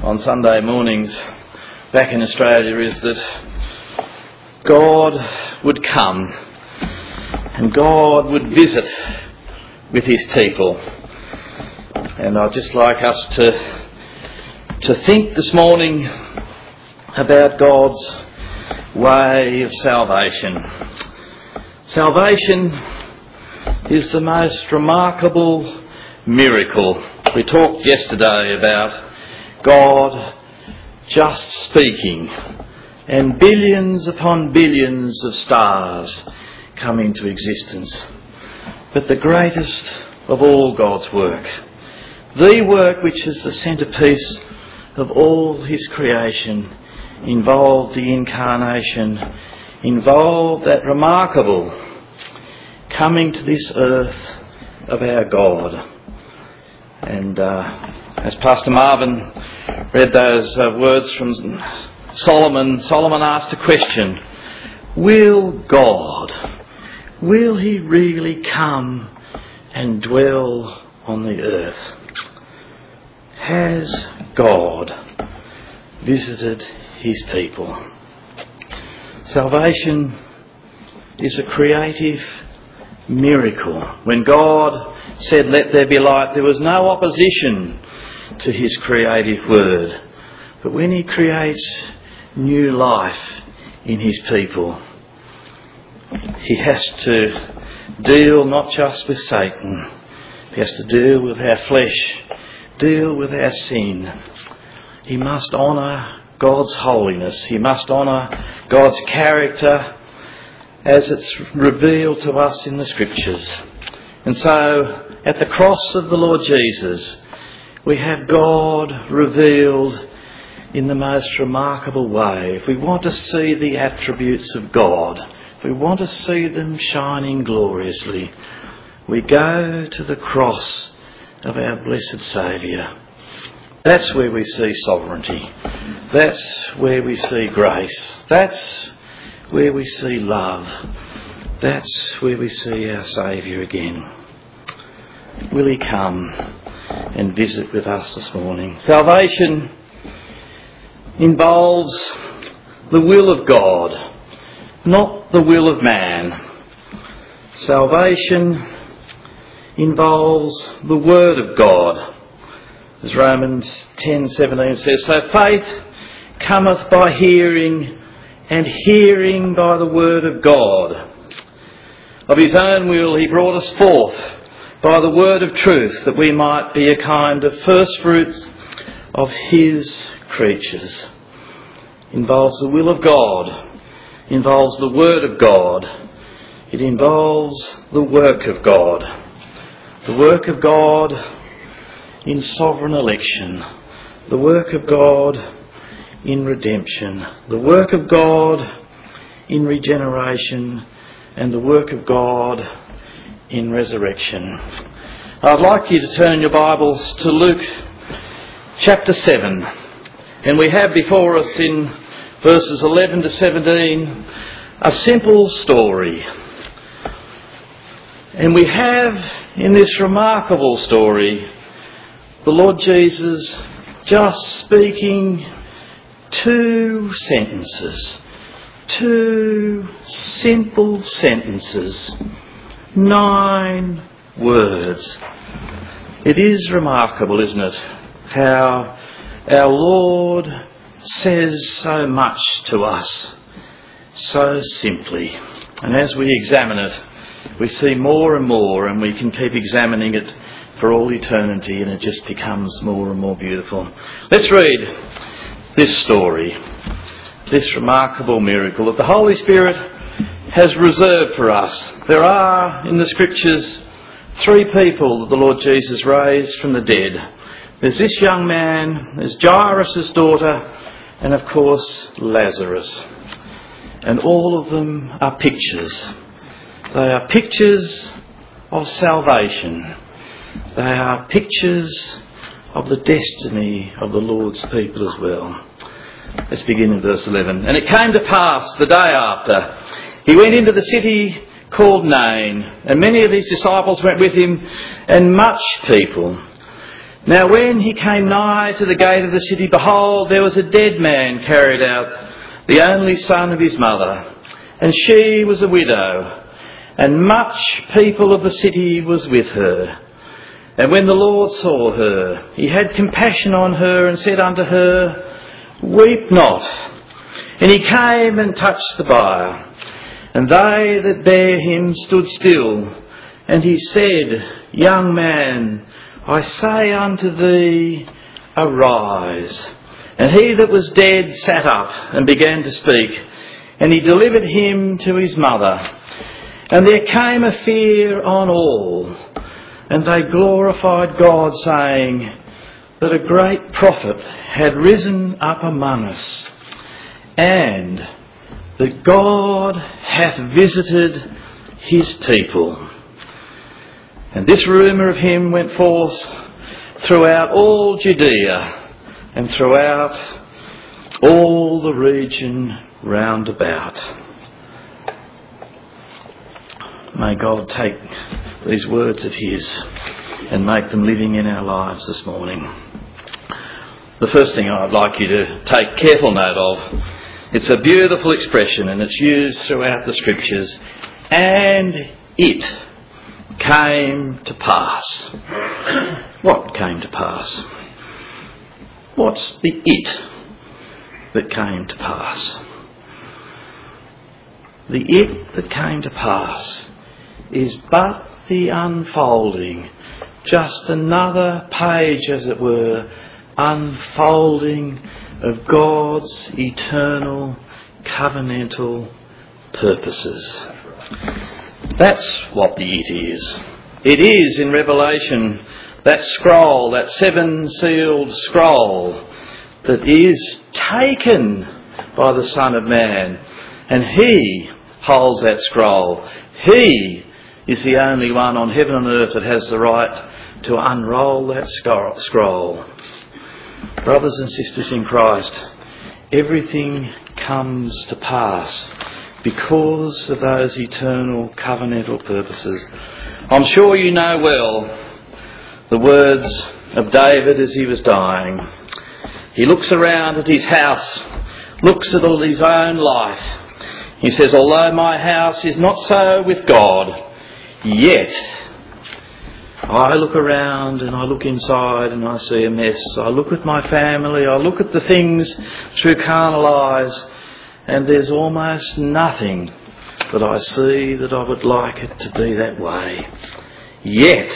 on Sunday mornings back in Australia is that God would come and God would visit with his people. And I'd just like us to think this morning about God's way of salvation. Salvation is the most remarkable miracle. We talked yesterday about God just speaking and billions upon billions of stars come into existence. But the greatest of all God's work, the work which is the centrepiece of all his creation, involved the incarnation, involved that remarkable coming to this earth of our God. And as Pastor Marvin read those words from Solomon asked a question: will God, will he really come and dwell on the earth? Has God visited his people? Salvation is a creative miracle. When God said, "Let there be light," there was no opposition to his creative word. But when he creates new life in his people, he has to deal not just with Satan, he has to deal with our flesh, deal with our sin. He must honour God's holiness. He must honour God's character as it's revealed to us in the Scriptures. And so, at the cross of the Lord Jesus, we have God revealed in the most remarkable way. If we want to see the attributes of God, if we want to see them shining gloriously, we go to the cross of our blessed Saviour. That's where we see sovereignty. That's where we see grace. That's where we see love. That's where we see our Saviour again. Will he come and visit with us this morning? Salvation involves the will of God, not the will of man. Salvation involves the Word of God. As Romans 10:17 says, "So faith cometh by hearing, and hearing by the word of God. Of his own will he brought us forth by the word of truth, that we might be a kind of first fruits of his creatures." Involves the will of God, involves the word of God, it involves the work of God. The work of God in sovereign election, the work of God in redemption, the work of God in regeneration, and the work of God in resurrection. I'd like you to turn your Bibles to Luke chapter 7. And we have before us in verses 11 to 17 a simple story. And we have in this remarkable story the Lord Jesus just speaking two sentences, two simple sentences, 9 words. It is remarkable, isn't it, how our Lord says so much to us so simply. And as we examine it, we see more and more, and we can keep examining it for all eternity, and it just becomes more and more beautiful. Let's read this story, this remarkable miracle that the Holy Spirit has reserved for us. There are in the Scriptures 3 people that the Lord Jesus raised from the dead. There's this young man, there's Jairus' daughter, and of course Lazarus. And all of them are pictures. They are pictures of salvation. They are pictures of the destiny of the Lord's people as well. Let's begin in verse 11. "And it came to pass the day after, he went into the city called Nain, and many of his disciples went with him, and much people. Now when he came nigh to the gate of the city, behold, there was a dead man carried out, the only son of his mother, and she was a widow, and much people of the city was with her. And when the Lord saw her, he had compassion on her, and said unto her, Weep not. And he came and touched the bier, and they that bare him stood still. And he said, Young man, I say unto thee, arise. And he that was dead sat up and began to speak, and he delivered him to his mother. And there came a fear on all, and they glorified God, saying that a great prophet had risen up among us, and that God hath visited his people. And this rumour of him went forth throughout all Judea and throughout all the region round about. May God take these words of his and make them living in our lives this morning. The first thing I'd like you to take careful note of, it's a beautiful expression and it's used throughout the scriptures, and it came to pass. What came to pass? What's the it that came to pass? The it that came to pass is but the unfolding, just another page, as it were, unfolding of God's eternal covenantal purposes. That's what the it is. It is, in Revelation, that scroll, that seven-sealed scroll that is taken by the Son of Man, and he holds that scroll. He is the only one on heaven and earth that has the right to unroll that scroll. Brothers and sisters in Christ, everything comes to pass because of those eternal covenantal purposes. I'm sure you know well the words of David as he was dying. He looks around at his house, looks at all his own life. He says, although my house is not so with God, yet I look around and I look inside and I see a mess. I look at my family, I look at the things through carnal eyes, and there's almost nothing that I see that I would like it to be that way. Yet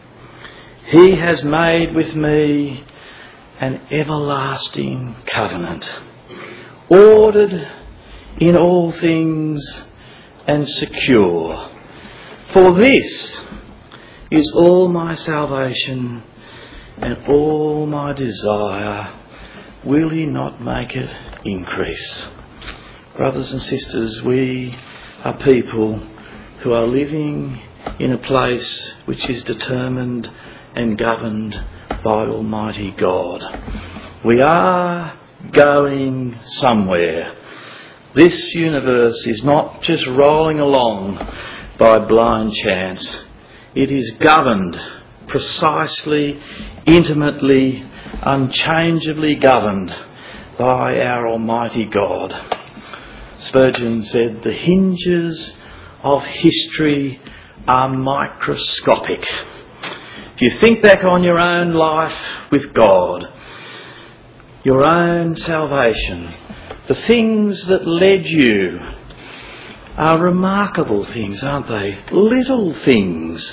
he has made with me an everlasting covenant, ordered in all things and secure. For this is all my salvation and all my desire. Will he not make it increase? Brothers and sisters, we are people who are living in a place which is determined and governed by Almighty God. We are going somewhere. This universe is not just rolling along by blind chance. It is governed precisely, intimately, unchangeably governed by our Almighty God. Spurgeon said, the hinges of history are microscopic. If you think back on your own life with God, your own salvation, the things that led you are remarkable things, aren't they? Little things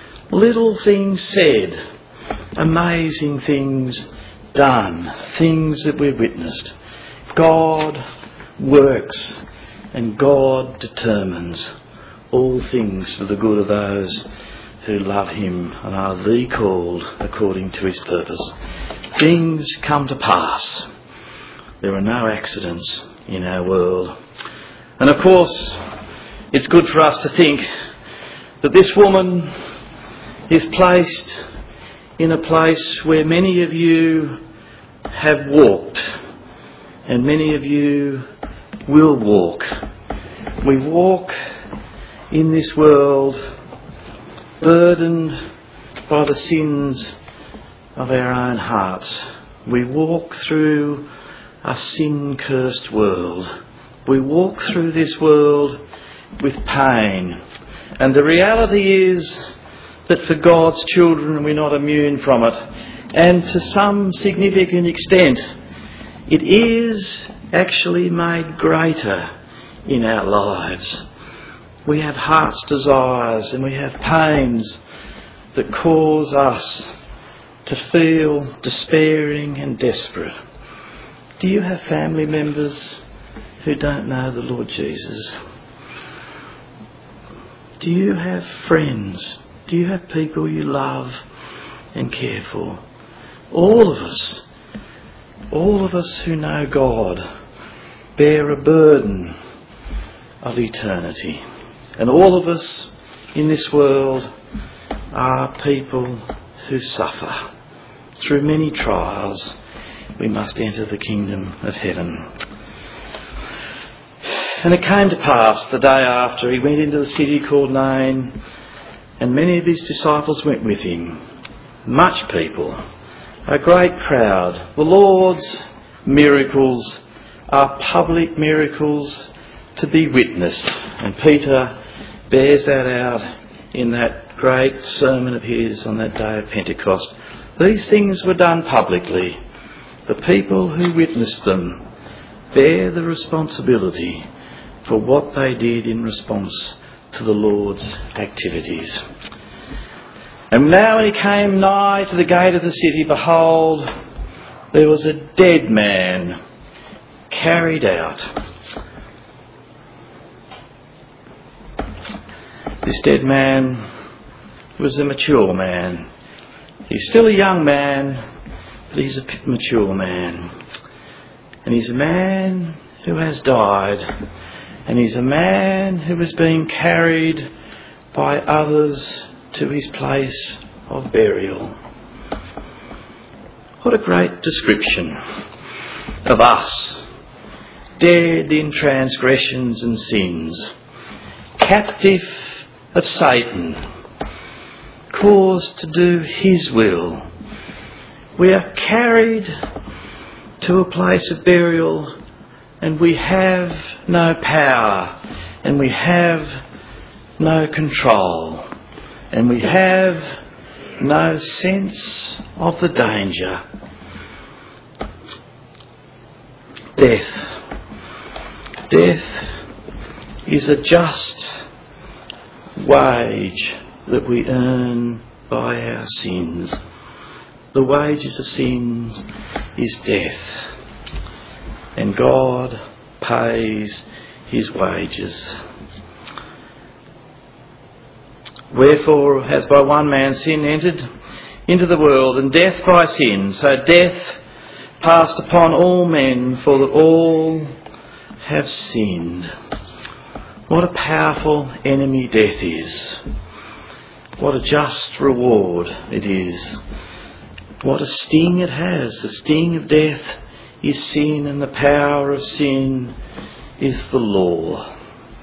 said, amazing things done, things that we've witnessed. God works and God determines all things for the good of those who love him and are the called according to his purpose. Things come to pass. There are no accidents in our world. And of course, it's good for us to think that this woman is placed in a place where many of you have walked and many of you will walk. We walk in this world burdened by the sins of our own hearts. We walk through a sin-cursed world. We walk through this world with pain. And the reality is that for God's children we're not immune from it. And to some significant extent it is actually made greater in our lives. We have heart's desires and we have pains that cause us to feel despairing and desperate. Do you have family members who don't know the Lord Jesus? Do you have friends? Do you have people you love and care for? All of us who know God bear a burden of eternity. And all of us in this world are people who suffer. Through many trials we must enter the kingdom of heaven. And it came to pass the day after he went into the city called Nain, and many of his disciples went with him. Much people, a great crowd. The Lord's miracles are public miracles to be witnessed. And Peter bears that out in that great sermon of his on that day of Pentecost. These things were done publicly. The people who witnessed them bear the responsibility for what they did in response to the Lord's activities. And now when he came nigh to the gate of the city, behold, there was a dead man carried out. This dead man was a mature man. He's still a young man, but he's a mature man. And he's a man who has died. And he's a man who is being carried by others to his place of burial. What a great description of us, dead in transgressions and sins, captive of Satan, caused to do his will. We are carried to a place of burial, and we have no power, and we have no control, and we have no sense of the danger. Death is a just wage that we earn by our sins. The wages of sins is death, and God pays his wages. Wherefore, as by one man sin entered into the world, and death by sin, so death passed upon all men, for that all have sinned. What a powerful enemy death is. What a just reward it is. What a sting it has. The sting of death is sin, and the power of sin is the law.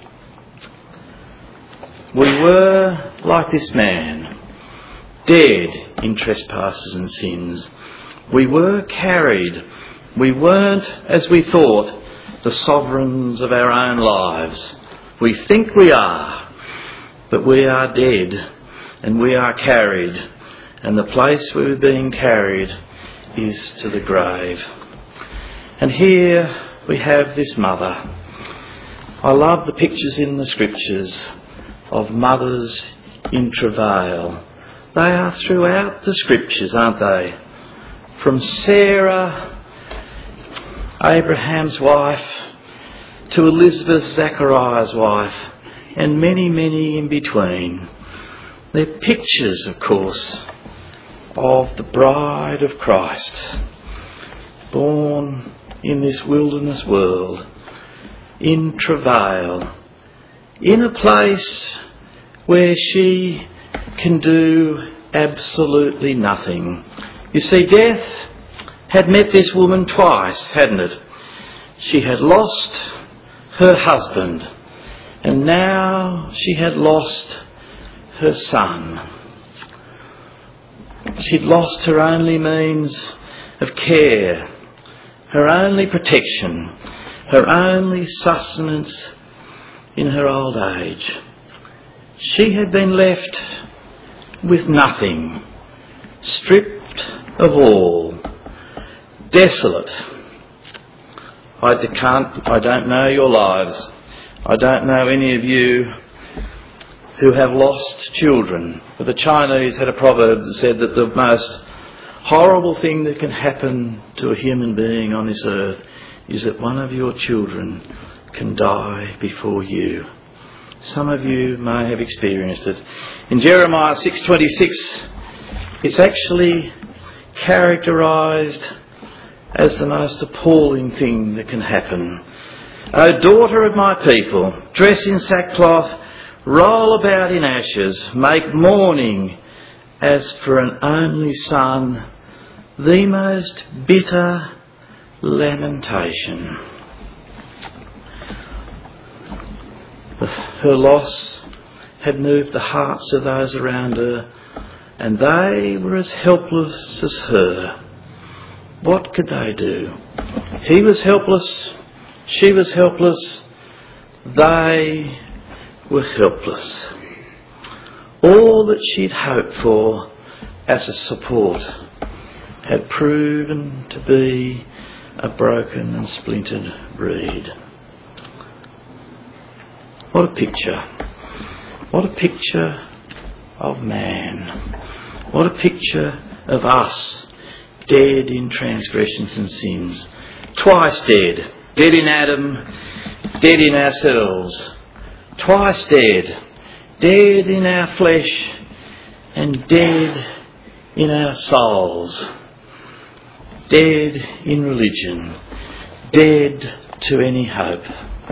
We were like this man, dead in trespasses and sins. We were carried. We weren't, as we thought, the sovereigns of our own lives. We think we are, but we are dead, and we are carried. And the place where we're being carried is to the grave. And here we have this mother. I love the pictures in the scriptures of mothers in travail. They are throughout the scriptures, aren't they? From Sarah, Abraham's wife, to Elizabeth, Zachariah's wife, and many, many in between. They're pictures, of course, of the bride of Christ, born in this wilderness world, in travail, in a place where she can do absolutely nothing. You see, death had met this woman twice, hadn't it? She had lost her husband, and now she had lost her son. She'd lost her only means of care, her only protection, her only sustenance in her old age. She had been left with nothing, stripped of all, desolate. I don't know your lives. I don't know any of you who have lost children. But the Chinese had a proverb that said that the most horrible thing that can happen to a human being on this earth is that one of your children can die before you. Some of you may have experienced it. In Jeremiah 6:26, it's actually characterised as the most appalling thing that can happen. O daughter of my people, dress in sackcloth, roll about in ashes, make mourning as for an only son, the most bitter lamentation. Her loss had moved the hearts of those around her, and they were as helpless as her. What could they do? He was helpless, she was helpless, they were helpless. All that she'd hoped for as a support had proven to be a broken and splintered reed. What a picture. What a picture of man. What a picture of us, dead in transgressions and sins. Twice dead. Dead in Adam, dead in ourselves. Twice dead. Dead in our flesh and dead in our souls. Dead in religion. Dead to any hope.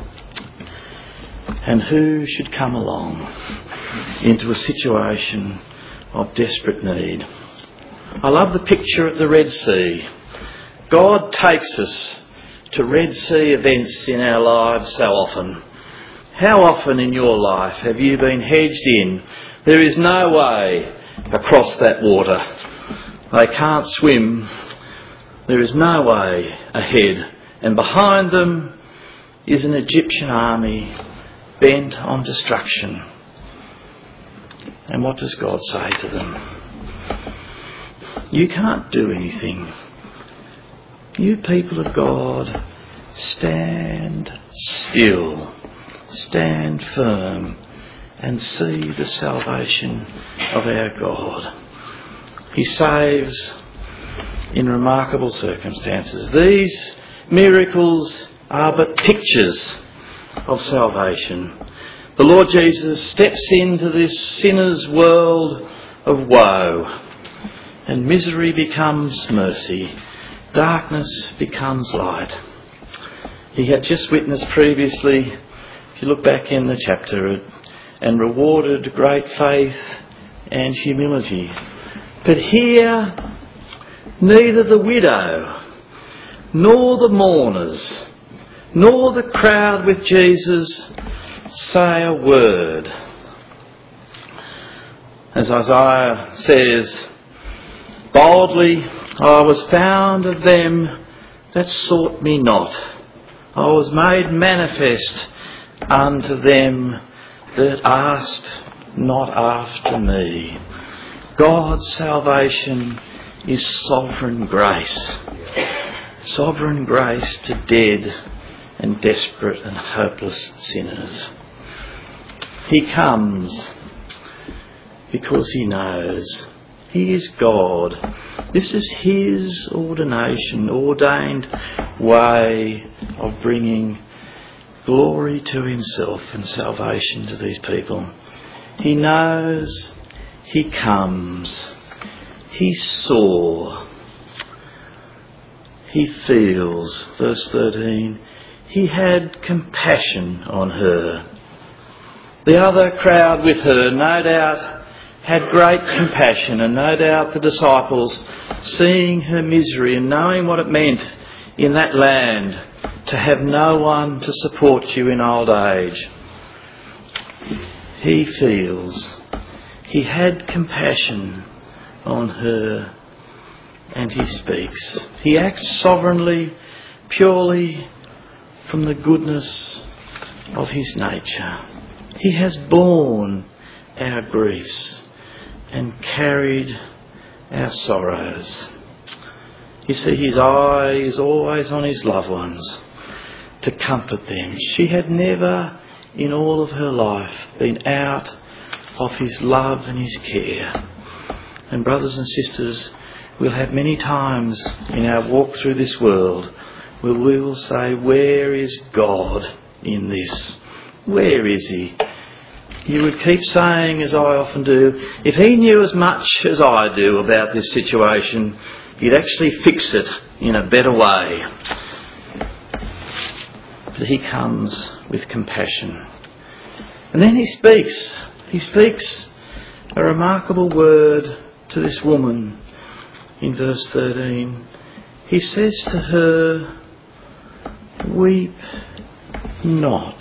And who should come along into a situation of desperate need? I love the picture at the Red Sea. God takes us to Red Sea events in our lives so often. How often in your life have you been hedged in? There is no way across that water. They can't swim. There is no way ahead. And behind them is an Egyptian army bent on destruction. And what does God say to them? You can't do anything. You people of God, stand still, stand firm, and see the salvation of our God. He saves in remarkable circumstances. These miracles are but pictures of salvation. The Lord Jesus steps into this sinner's world of woe, and misery becomes mercy. Darkness becomes light. He had just witnessed previously, if you look back in the chapter, and rewarded great faith and humility. But here, neither the widow, nor the mourners, nor the crowd with Jesus say a word. As Isaiah says, boldly, I was found of them that sought me not. I was made manifest unto them that asked not after me. God's salvation is sovereign grace. Sovereign grace to dead and desperate and hopeless sinners. He comes because he knows he is God. This is his ordained way of bringing glory to himself and salvation to these people. He knows, he comes, he saw, he feels. Verse 13, he had compassion on her. The other crowd with her, no doubt, had great compassion, and no doubt the disciples, seeing her misery and knowing what it meant in that land to have no one to support you in old age. He feels, he had compassion on her, and he speaks. He acts sovereignly, purely from the goodness of his nature. He has borne our griefs and carried our sorrows. You see, his eye is always on his loved ones to comfort them. She had never in all of her life been out of his love and his care. And brothers and sisters, we'll have many times in our walk through this world where we will say, where is God in this? Where is he? You would keep saying, as I often do, if he knew as much as I do about this situation, he'd actually fix it in a better way. But he comes with compassion. And then he speaks. He speaks a remarkable word to this woman in verse 13. He says to her, weep not.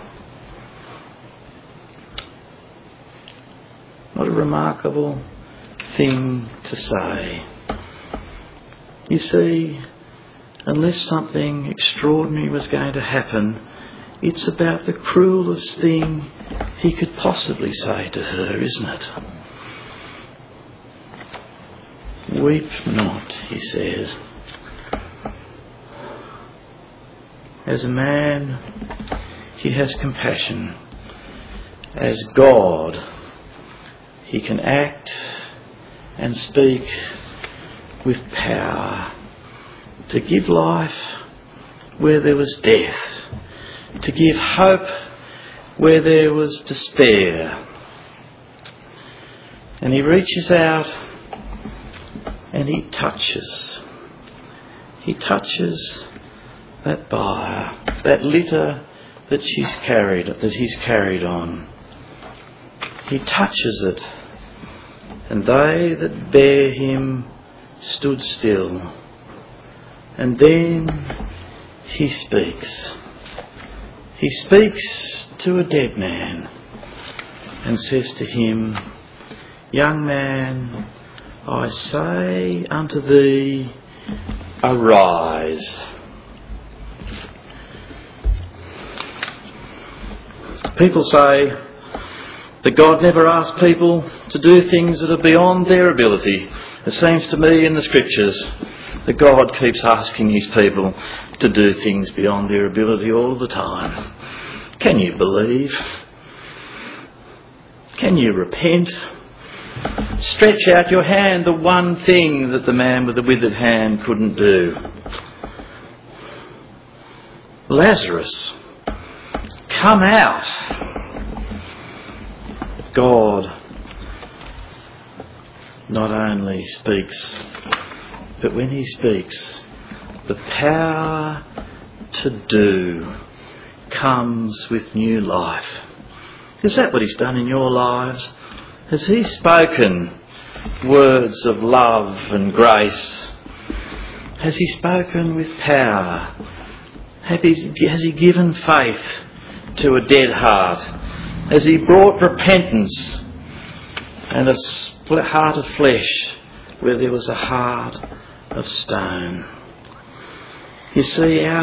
What a remarkable thing to say. You see, unless something extraordinary was going to happen, it's about the cruelest thing he could possibly say to her, isn't it? Weep not, he says. As a man, he has compassion. As God, he can act and speak with power to give life where there was death, to give hope where there was despair. And he reaches out and he touches. He touches that bier, that litter that he's carried on. He touches it, and they that bare him stood still. And then he speaks. He speaks to a dead man and says to him, young man, I say unto thee, arise. People say that God never asks people to do things that are beyond their ability. It seems to me in the scriptures that God keeps asking his people to do things beyond their ability all the time. Can you believe? Can you repent? Stretch out your hand, the one thing that the man with the withered hand couldn't do. Lazarus, come out. God not only speaks, but when he speaks, the power to do comes with new life. Is that what he's done in your lives? Has he spoken words of love and grace? Has he spoken with power? Has he given faith to a dead heart? Has he brought repentance and a heart of flesh where there was a heart of stone? You see, our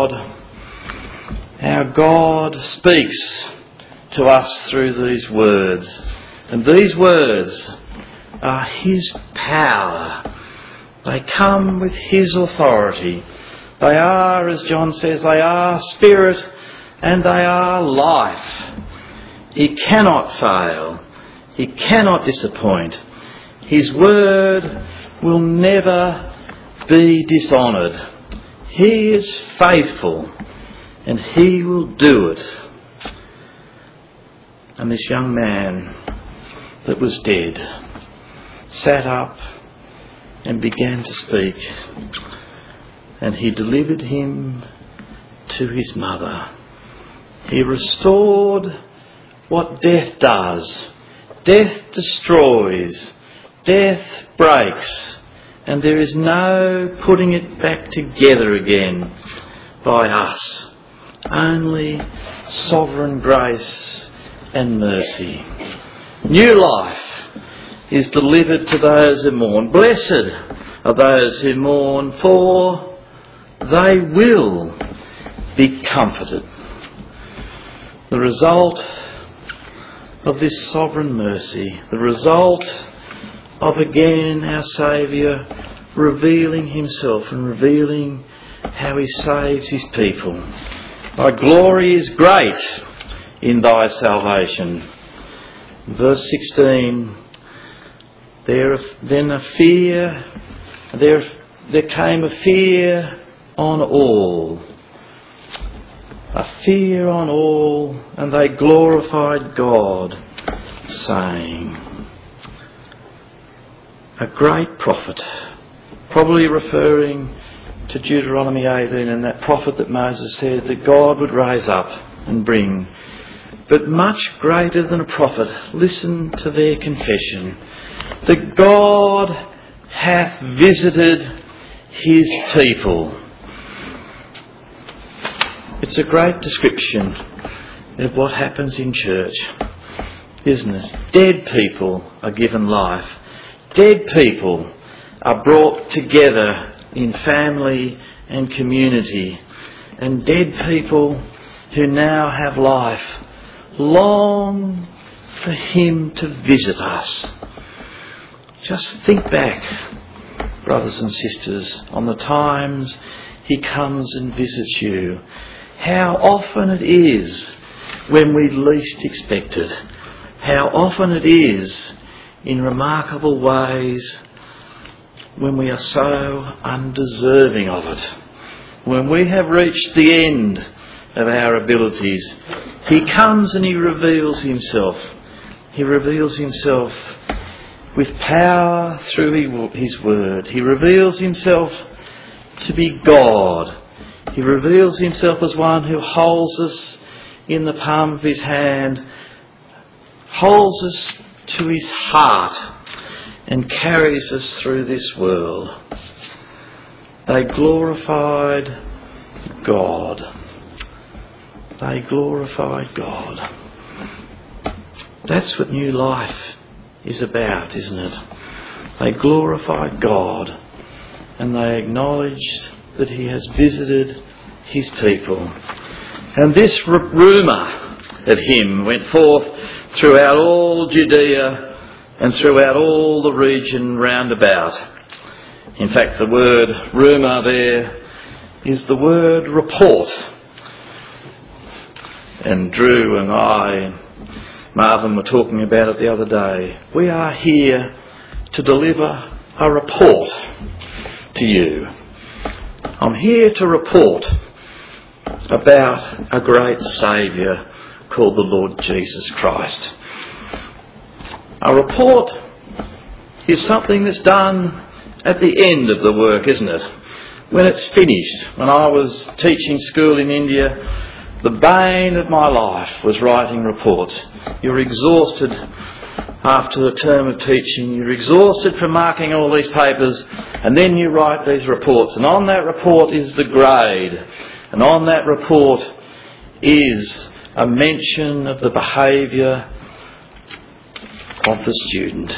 God speaks to us through these words. And these words are his power. They come with his authority. They are, as John says, they are spirit and they are life. He cannot fail. He cannot disappoint. His word will never be dishonoured. He is faithful and he will do it. And this young man that was dead sat up and began to speak, and he delivered him to his mother. He restored what death does. Death destroys, death breaks, and there is no putting it back together again by us. Only sovereign grace and mercy. New life is delivered to those who mourn. Blessed are those who mourn, for they will be comforted. The result of this sovereign mercy, the result of again our Saviour revealing himself and revealing how he saves his people. Thy glory is great in thy salvation. Verse 16, there came a fear on all. A fear on all, and they glorified God, saying, a great prophet, probably referring to Deuteronomy 18 and that prophet that Moses said that God would raise up and bring. But much greater than a prophet, listen to their confession, that God hath visited his people. It's a great description of what happens in church, isn't it? Dead people are given life. Dead people are brought together in family and community. And dead people who now have life long for him to visit us. Just think back, brothers and sisters, on the times he comes and visits you. How often it is when we least expect it. How often it is in remarkable ways when we are so undeserving of it. When we have reached the end of our abilities, he comes and he reveals himself. He reveals himself with power through his word. He reveals himself to be God. He reveals himself as one who holds us in the palm of his hand, holds us to his heart and carries us through this world. They glorified God. They glorified God. That's what new life is about, isn't it? They glorified God and they acknowledged that he has visited his people. And this rumour of him went forth throughout all Judea and throughout all the region round about. In fact, the word rumour there is the word report. And Drew and I and Marvin were talking about it the other day. We are here to deliver a report to you. I'm here to report about a great Saviour called the Lord Jesus Christ. A report is something that's done at the end of the work, isn't it? When it's finished. When I was teaching school in India, the bane of my life was writing reports. You're exhausted after the term of teaching. You're exhausted from marking all these papers, and then you write these reports. And on that report is the grade. And on that report is a mention of the behaviour of the student.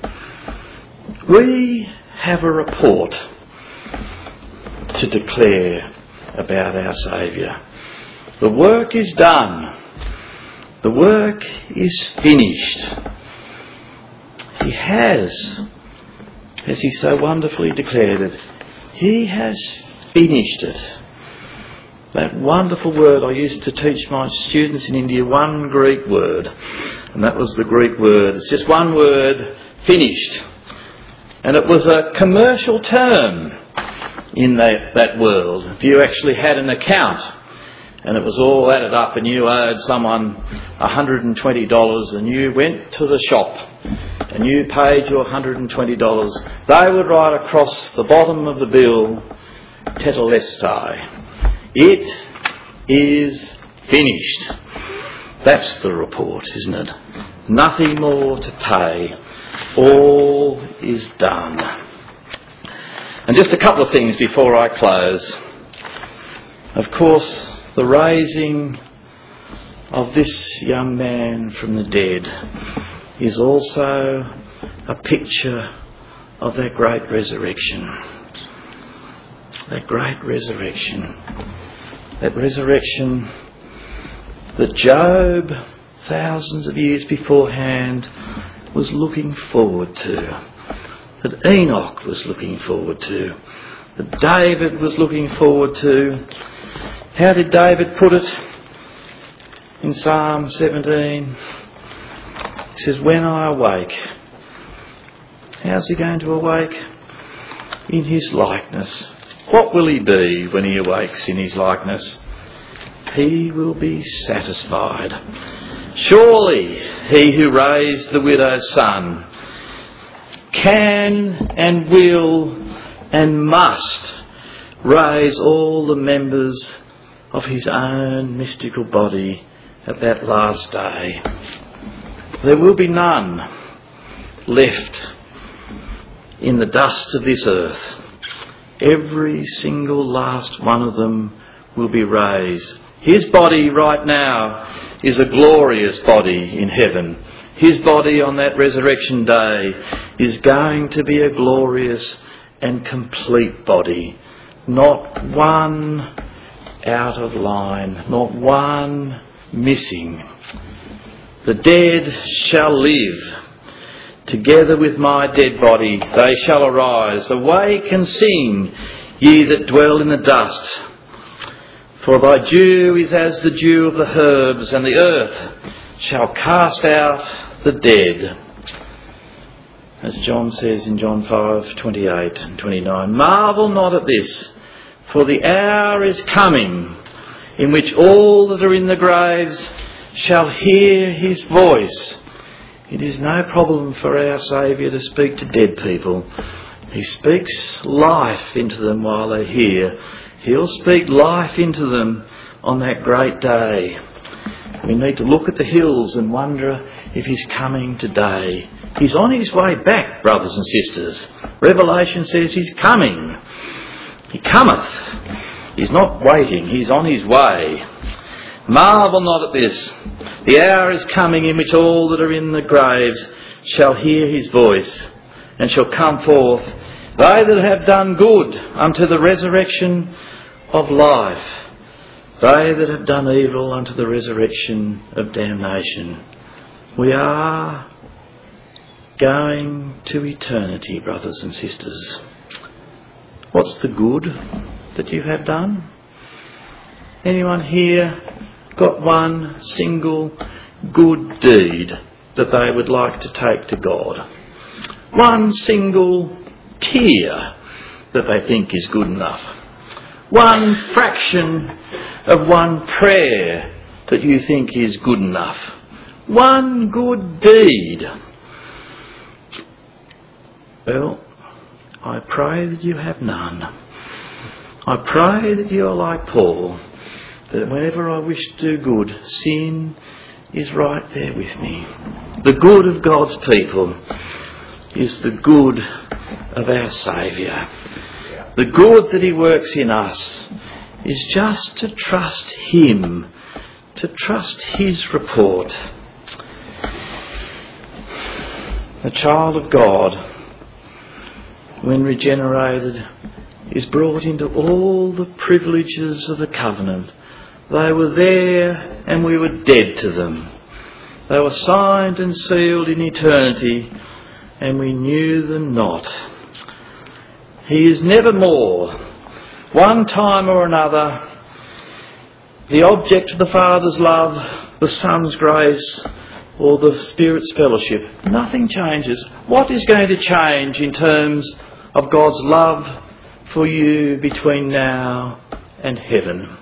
We have a report to declare about our Saviour. The work is done. The work is finished. He has, as he so wonderfully declared it, he has finished it. That wonderful word, I used to teach my students in India one Greek word, and that was the Greek word. It's just one word, finished. And it was a commercial term in that world. If you actually had an account and it was all added up and you owed someone $120 and you went to the shop and you paid your $120, they would write across the bottom of the bill, Tetelestai. It is finished. That's the report, isn't it? Nothing more to pay. All is done. And just a couple of things before I close. Of course, the raising of this young man from the dead is also a picture of that great resurrection. That great resurrection. That resurrection that Job, thousands of years beforehand, was looking forward to. That Enoch was looking forward to. That David was looking forward to. How did David put it in Psalm 17? He says, when I awake. How's he going to awake? In his likeness. What will he be when he awakes in his likeness? He will be satisfied. Surely he who raised the widow's son can and will and must raise all the members of his own mystical body at that last day. There will be none left in the dust of this earth. Every single last one of them will be raised. His body right now is a glorious body in heaven. His body on that resurrection day is going to be a glorious and complete body. Not one out of line, not one missing. The dead shall live. Together with my dead body they shall arise. Awake and sing, ye that dwell in the dust. For thy dew is as the dew of the herbs, and the earth shall cast out the dead. As John says in John 5:28 and 29, marvel not at this, for the hour is coming in which all that are in the graves shall hear his voice. It is no problem for our Saviour to speak to dead people. He speaks life into them while they hear. He'll speak life into them on that great day. We need to look at the hills and wonder if he's coming today. He's on his way back, brothers and sisters. Revelation says he's coming. He cometh. He's not waiting. He's on his way. Marvel not at this. The hour is coming in which all that are in the graves shall hear his voice and shall come forth. They that have done good unto the resurrection of life. They that have done evil unto the resurrection of damnation. We are going to eternity, brothers and sisters. What's the good that you have done? Anyone here got one single good deed that they would like to take to God? One single tear that they think is good enough? One fraction of one prayer that you think is good enough? One good deed? Well, I pray that you have none. I pray that you are like Paul, that whenever I wish to do good, sin is right there with me. The good of God's people is the good of our Saviour. The good that he works in us is just to trust him, to trust his report. The child of God, when regenerated, is brought into all the privileges of the covenant. They were there and we were dead to them. They were signed and sealed in eternity and we knew them not. He is never more, one time or another, the object of the Father's love, the Son's grace, or the Spirit's fellowship. Nothing changes. What is going to change in terms of God's love for you between now and heaven?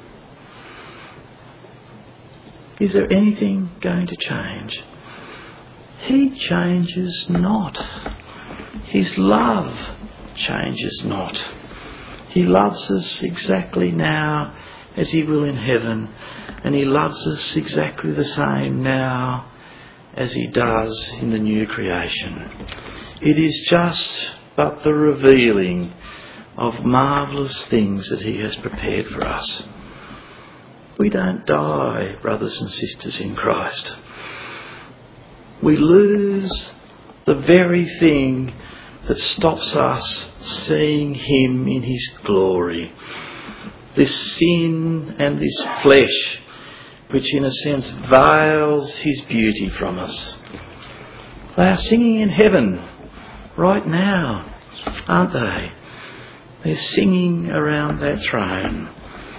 Is there anything going to change? He changes not. His love changes not. He loves us exactly now as he will in heaven, and he loves us exactly the same now as he does in the new creation. It is just but the revealing of marvellous things that he has prepared for us. We don't die, brothers and sisters in Christ. We lose the very thing that stops us seeing him in his glory. This sin and this flesh, which in a sense veils his beauty from us. They are singing in heaven right now, aren't they? They're singing around that throne.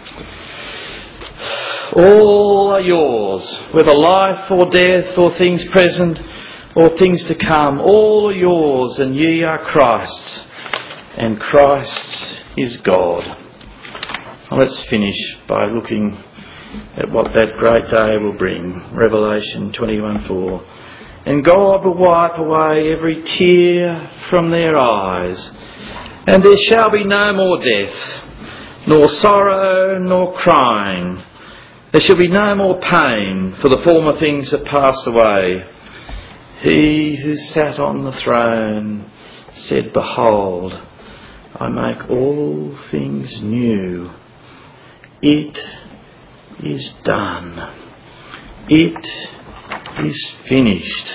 All are yours, whether life or death or things present or things to come. All are yours, and ye are Christ's, and Christ is God. Now let's finish by looking at what that great day will bring. Revelation 21:4. And God will wipe away every tear from their eyes, and there shall be no more death, nor sorrow, nor crying. There shall be no more pain, for the former things have passed away. He who sat on the throne said, Behold, I make all things new. It is done. It is finished.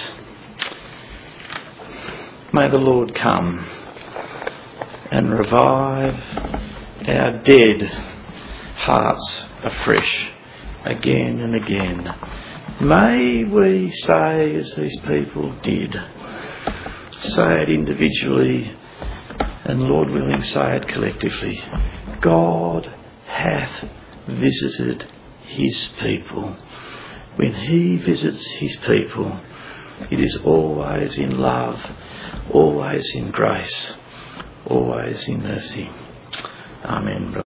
May the Lord come and revive our dead hearts afresh again and again. May we say, as these people did, say it individually and, Lord willing, say it collectively. God hath visited his people. When he visits his people, it is always in love, always in grace, always in mercy. Amen.